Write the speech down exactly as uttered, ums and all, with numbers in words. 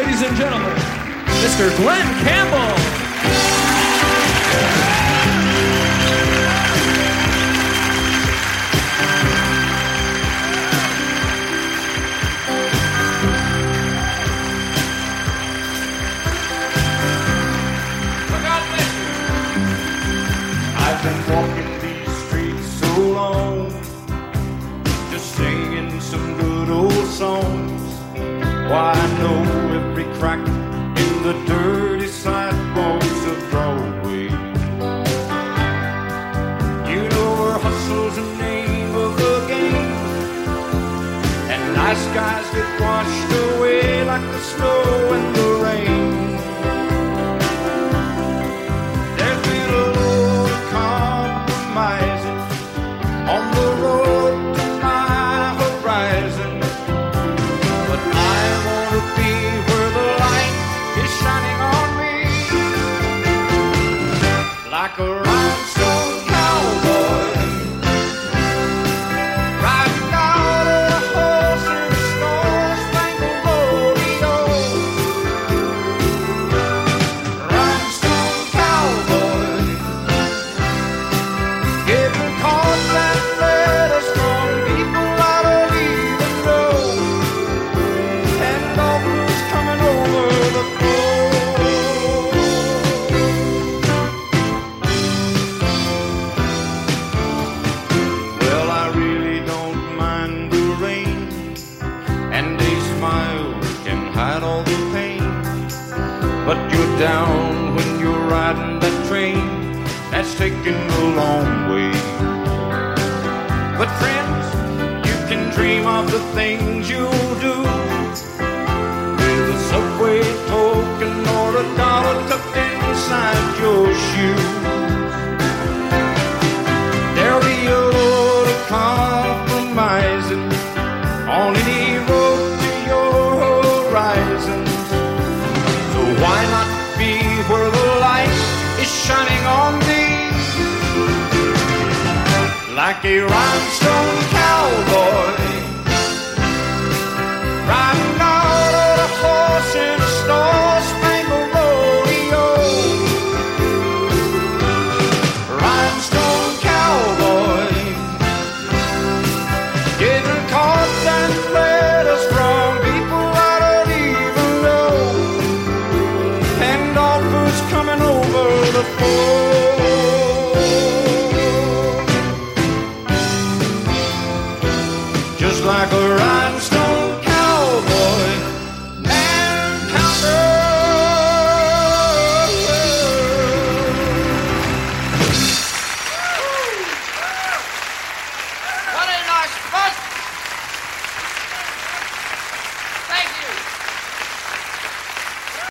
ladies and gentlemen, Mister Glenn Campbell. I've been walking these streets so long, just singing some good old songs. Why, I know every crack in the dirty sidewalks of Broadway. You know where hustle's the name of the game, and nice guys get washed away like the snow and the rain. There's been a load of compromising on the road to my horizon, but I want to be where the light is shining on me, like a rhinestone cowboy, riding out on a horse in a star-spangled rodeo. Rhinestone cowboy, giving cards and letters from people I don't even know, and offers coming over the phone. Well, I really don't mind the rain, and a smile can hide all the pain, but you're down when you're riding that train that's taking a long way. But friends, you can dream of the things you'll do with a Subway token or a dollar tucked inside your shoe. There'll be a load of compromising on any road to your horizon. So why not be where the light is shining on thee, like a rhinestone cowboy, riding out on a horse in a star-spangled rodeo. Rhinestone cowboy, getting cards and letters from people I don't even know, and offers coming over the phone, just like a rhinestone